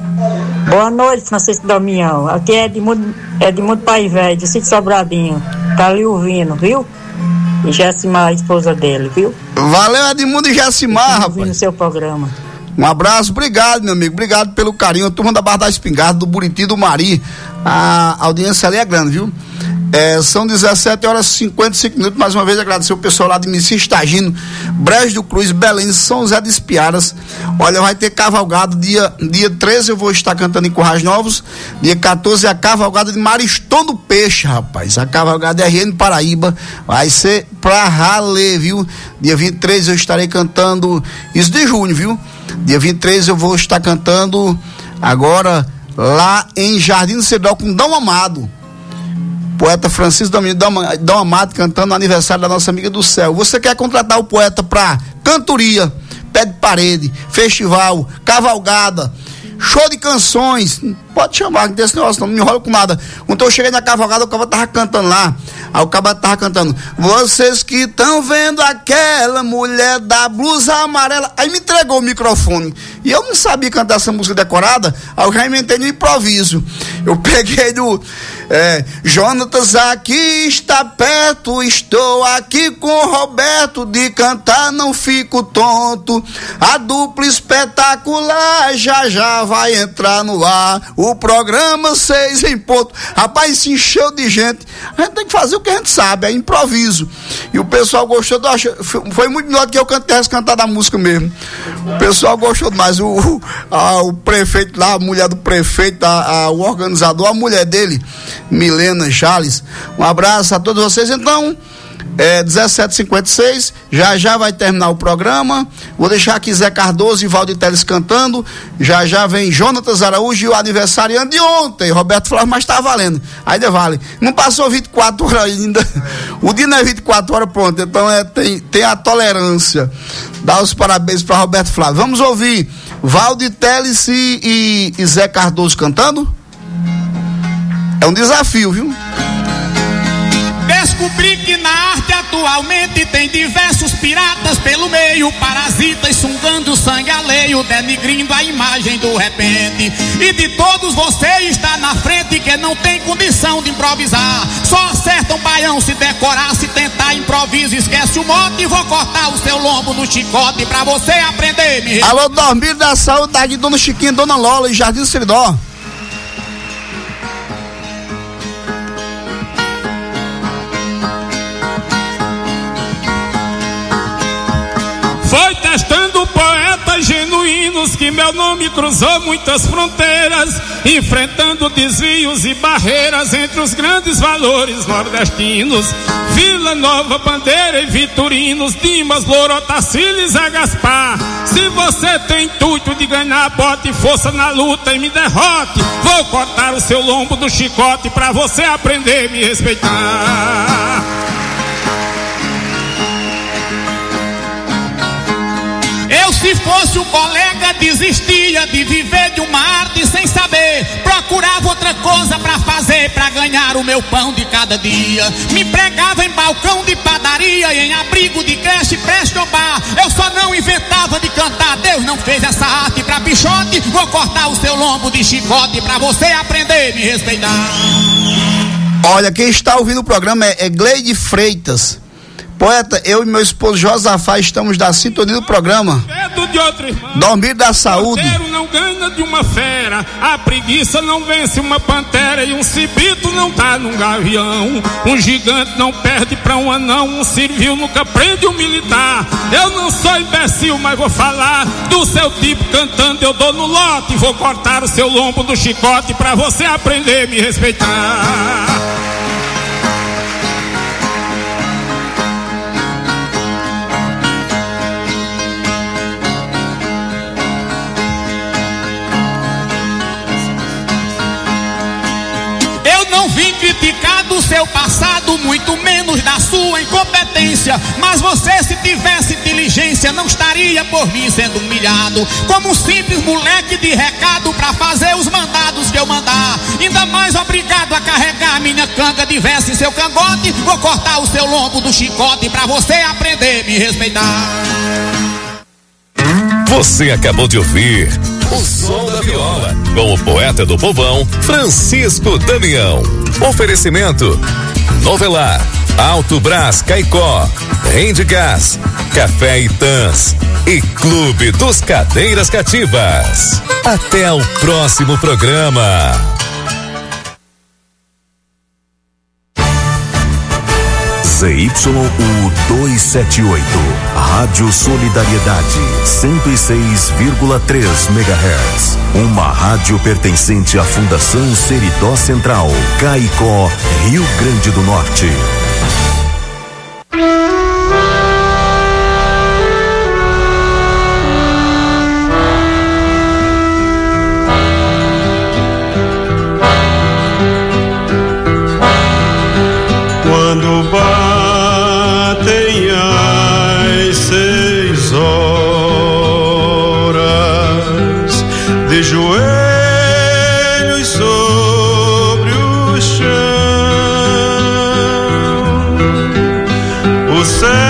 Boa noite, Francisco Damião. Aqui é Edmundo, Edmundo Pai Velho, do Sítio Sobradinho. Tá ali ouvindo, viu? E Jacimar, a esposa dele, viu? Valeu, Edmundo e Jacimar, rapaz. Ouvindo o seu programa. Um abraço, obrigado, meu amigo. Obrigado pelo carinho. A turma da Barra da Espingarda, do Buriti, do Mari. A audiência ali é grande, viu? É, são dezessete horas e cinquenta e cinco minutos. Mais uma vez agradecer o pessoal lá de Messias Estagino, Brejo do Cruz, Belém, São José de Espiaras. Olha, vai ter cavalgado dia, dia treze, eu vou estar cantando em Currais Novos. Dia quatorze é a cavalgada de Maristão do Peixe, rapaz. A cavalgada é R N Paraíba. Vai ser pra raler, viu? Dia vinte e três eu estarei cantando, isso de junho, viu? Dia vinte e três eu vou estar cantando agora lá em Jardim do Cedral com Dom Amado. Poeta Francisco Domingos Dom Amado cantando no aniversário da nossa amiga do céu. Você quer contratar o poeta para cantoria, pé de parede, festival, cavalgada, show de canções? Pode chamar, não tem esse negócio, não, não me enrola com nada. Quando eu cheguei na cavalgada, o cara tava cantando lá. Aí o cara tava cantando: vocês que estão vendo aquela mulher da blusa amarela. Aí me entregou o microfone. E eu não sabia cantar essa música decorada. Aí eu já inventei no improviso. Eu peguei do é, Jonatas aqui está perto, estou aqui com o Roberto, de cantar não fico tonto. A dupla espetacular já já vai entrar no ar. O programa seis em ponto. Rapaz, se encheu de gente. A gente tem que fazer o que a gente sabe, é improviso. E o pessoal gostou do, foi muito melhor do que eu tivesse cantado a música mesmo. O pessoal gostou demais. O, o, a, o prefeito lá, a mulher do prefeito, a, a, o organizador, a mulher dele, Milena Jales. Um abraço a todos vocês. Então, é dezessete e cinquenta e seis, já já vai terminar o programa. Vou deixar aqui Zé Cardoso e Valdir Teles cantando. Já já vem Jonatas Araújo e o aniversariante de ontem, Roberto Flávio, mas tá valendo. Ainda vale. Não passou vinte e quatro horas ainda. O dia não é vinte e quatro horas, pronto. Então é, tem, tem a tolerância. Dá os parabéns para Roberto Flávio. Vamos ouvir Valdir Teles e, e, e Zé Cardoso cantando? É um desafio, viu? Descobri que na arte atualmente tem diversos piratas pelo meio, parasitas sugando o sangue alheio, denigrindo a imagem do repente. E de todos você está na frente, que não tem condição de improvisar. Só acerta um baião se decorar, se tentar improviso, esquece o mote. Vou cortar o seu lombo no chicote pra você aprender. Me... Alô, Dormir da Saúde, tá aqui Dona Chiquinha, Dona Lola e Jardim do Seridó. Foi testando poetas genuínos que meu nome cruzou muitas fronteiras, enfrentando desvios e barreiras entre os grandes valores nordestinos. Vila Nova, Bandeira e Vitorinos, Dimas, Louro, Taciles, a Gaspar. Se você tem intuito de ganhar, bote força na luta e me derrote. Vou cortar o seu lombo do chicote pra você aprender a me respeitar. Eu, se fosse o colega, desistia de viver de uma arte sem saber. Procurava outra coisa pra fazer, pra ganhar o meu pão de cada dia. Me pregava em balcão de padaria, em abrigo de creche, preste ou bar. Eu só não inventava de cantar, Deus não fez essa arte pra pichote. Vou cortar o seu lombo de chicote pra você aprender a me respeitar. Olha, quem está ouvindo o programa é, é Gleide Freitas. Poeta, eu e meu esposo Josafá estamos da sintonia do programa. Dormir da Saúde. O não ganha de uma fera, a preguiça não vence uma pantera, e um cibito não tá num gavião. Um gigante não perde pra um anão, um civil nunca prende um militar. Eu não sou imbecil, mas vou falar do seu tipo cantando, eu dou no lote. Vou cortar o seu lombo do chicote pra você aprender a me respeitar. Criticar do seu passado, muito menos da sua incompetência. Mas você, se tivesse diligência, não estaria por mim sendo humilhado como um simples moleque de recado pra fazer os mandados que eu mandar. Ainda mais obrigado a carregar minha canga de verso em seu cangote. Vou cortar o seu lombo do chicote pra você aprender a me respeitar. Você acabou de ouvir O Som da Viola, com o poeta do povão, Francisco Damião. Oferecimento: Novelar, Alto Brás Caicó, Rende Gás, Café Itãs e Clube dos Cadeiras Cativas. Até o próximo programa. Z Y U duzentos e setenta e oito, Rádio Solidariedade, cento e seis vírgula três megahertz. Uma rádio pertencente à Fundação Seridó Central, Caicó, Rio Grande do Norte. Quando batem as seis horas, de joelhos sobre o chão, o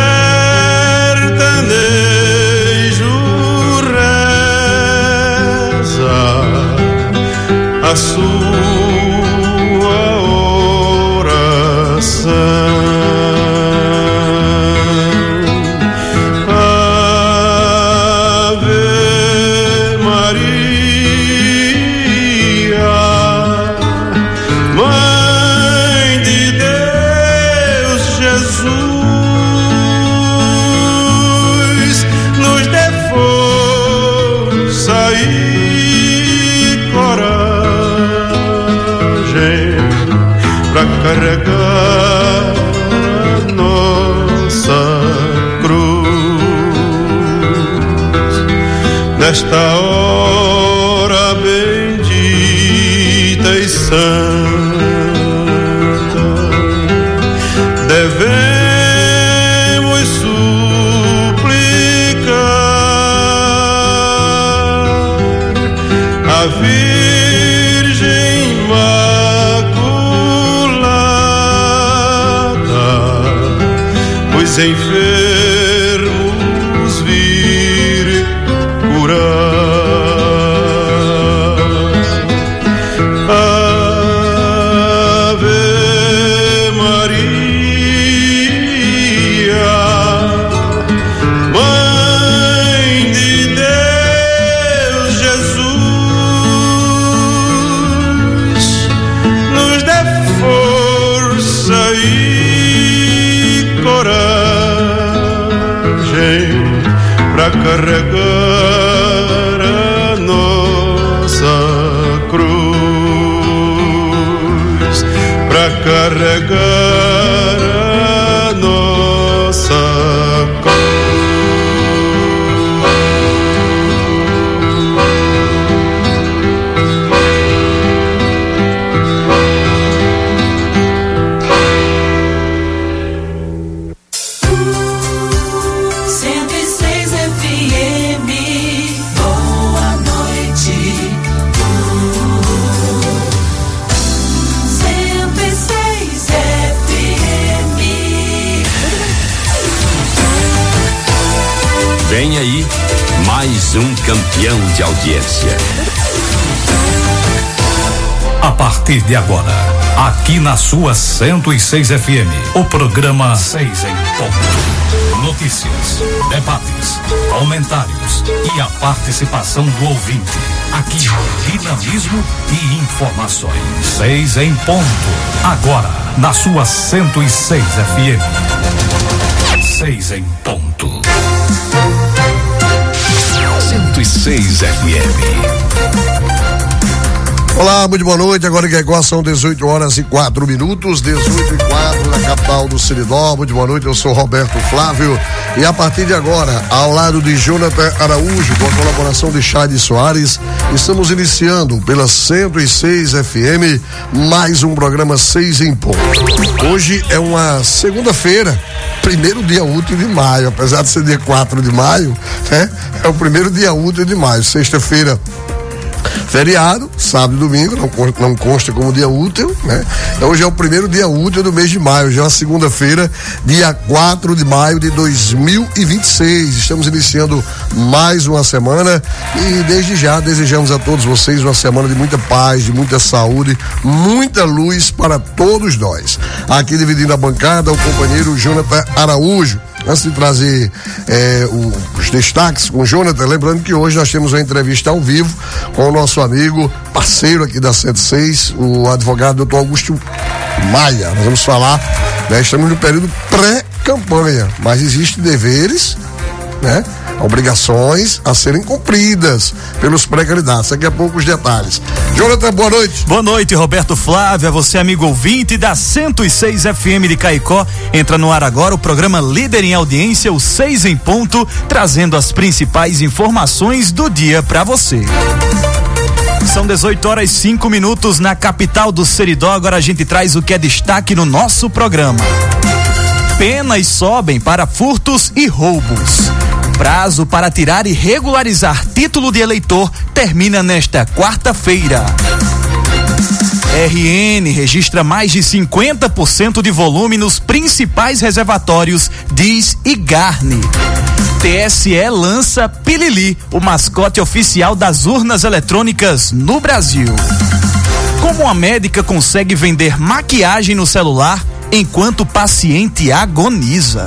sertanejo reza a sua oração. Carregar a nossa cruz nesta hora bendita e santa, devemos suplicar a Virgem os enfermos vir curar. Ave Maria, Mãe de Deus Jesus, nos dê força e coragem pra carregar a nossa cruz, pra carregar a nossa cruz. Vem aí mais um campeão de audiência. A partir de agora, aqui na sua cento e seis F M, o programa Seis em Ponto. Notícias, debates, comentários e a participação do ouvinte. Aqui, dinamismo e informações. Seis em Ponto. Agora, na sua cento e seis F M. Seis em Ponto. cento e seis F M. Olá, muito boa noite. Agora em Caicó são dezoito horas e quatro minutos, dezoito e quatro na capital do Seridó. Muito boa noite, eu sou Roberto Flávio e a partir de agora, ao lado de Jonathan Araújo, com a colaboração de Chade Soares, estamos iniciando pela cento e seis F M mais um programa Seis em Ponto. Hoje é uma segunda-feira, primeiro dia útil de maio, apesar de ser dia quatro de maio, né? É o primeiro dia útil de maio, sexta-feira. Feriado, sábado e domingo, não consta, não consta como dia útil, né? Então, hoje é o primeiro dia útil do mês de maio, hoje é uma segunda-feira, dia quatro de maio de dois mil e vinte e seis. Estamos iniciando mais uma semana e desde já desejamos a todos vocês uma semana de muita paz, de muita saúde, muita luz para todos nós. Aqui dividindo a bancada, o companheiro Jonathan Araújo. Antes de trazer eh, os destaques com o Jonathan, lembrando que hoje nós temos uma entrevista ao vivo com o nosso amigo, parceiro aqui da cento e seis, o advogado doutor Augusto Maia. Nós vamos falar, né, estamos no período pré-campanha, mas existem deveres, né? Obrigações a serem cumpridas pelos pré-candidatos. Daqui a pouco os detalhes. Jonathan, boa noite. Boa noite, Roberto Flávio, a você, amigo ouvinte da cento e seis F M de Caicó. Entra no ar agora o programa Líder em Audiência, o Seis em Ponto, trazendo as principais informações do dia para você. São dezoito horas e cinco minutos na capital do Seridó. Agora a gente traz o que é destaque no nosso programa. Penas sobem para furtos e roubos. Prazo para tirar e regularizar título de eleitor termina nesta quarta-feira. R N registra mais de cinquenta por cento de volume nos principais reservatórios, diz Igarne. T S E lança Pilili, o mascote oficial das urnas eletrônicas no Brasil. Como a médica consegue vender maquiagem no celular enquanto o paciente agoniza?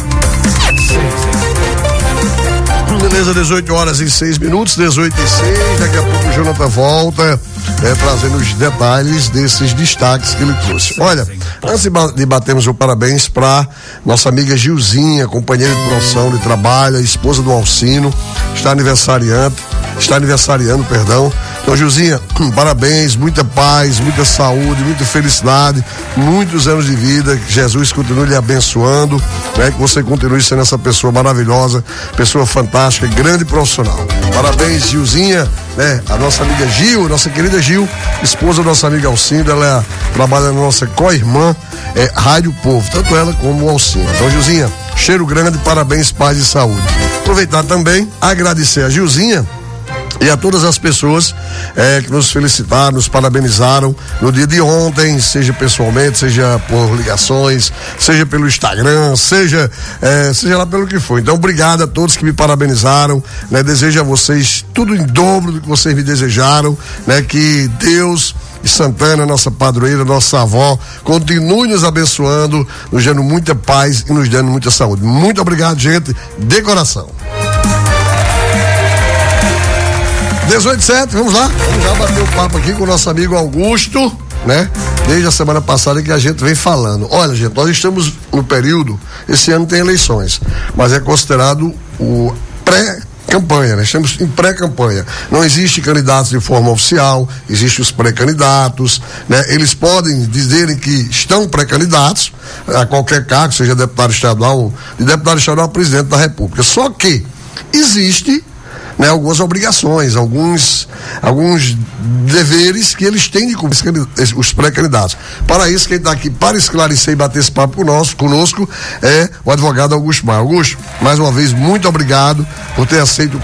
Beleza, dezoito horas e seis minutos, dezoito e seis. Daqui a pouco o Jonathan volta, né, trazendo os detalhes desses destaques que ele trouxe. Olha, antes de batermos o parabéns para nossa amiga Gilzinha, companheira de profissão de trabalho, a esposa do Alcino, está aniversariando, está aniversariando, perdão. Então, Gilzinha, parabéns, muita paz, muita saúde, muita felicidade, muitos anos de vida, que Jesus continue lhe abençoando, né, que você continue sendo essa pessoa maravilhosa, pessoa fantástica, grande profissional. Parabéns, Gilzinha, né, a nossa amiga Gil, nossa querida Gil, esposa da nossa amiga Alcindo, ela é, trabalha na nossa co-irmã, é, Rádio Povo, tanto ela como o Alcindo. Então, Gilzinha, cheiro grande, parabéns, paz e saúde. Aproveitar também, agradecer a Gilzinha e a todas as pessoas eh, que nos felicitaram, nos parabenizaram no dia de ontem, seja pessoalmente, seja por ligações, seja pelo Instagram, seja eh, seja lá pelo que for. Então, obrigado a todos que me parabenizaram, né? Desejo a vocês tudo em dobro do que vocês me desejaram, né? Que Deus e Santana, nossa padroeira, nossa avó, continue nos abençoando, nos dando muita paz e nos dando muita saúde. Muito obrigado, gente, de coração. dezoito e sete, vamos lá, vamos já bater o papo aqui com o nosso amigo Augusto, né? Desde a semana passada que a gente vem falando. Olha, gente, nós estamos no período, esse ano tem eleições, mas é considerado o pré-campanha, né? Estamos em pré-campanha. Não existe candidatos de forma oficial, existem os pré-candidatos, né? Eles podem dizerem que estão pré-candidatos a qualquer cargo, seja deputado estadual, de deputado estadual a presidente da República. Só que existe, né, algumas obrigações, alguns, alguns deveres que eles têm de cumprir, os pré-candidatos. Para isso, quem está aqui para esclarecer e bater esse papo conosco, conosco é o advogado Augusto Maia. Augusto, mais uma vez, muito obrigado por ter aceito o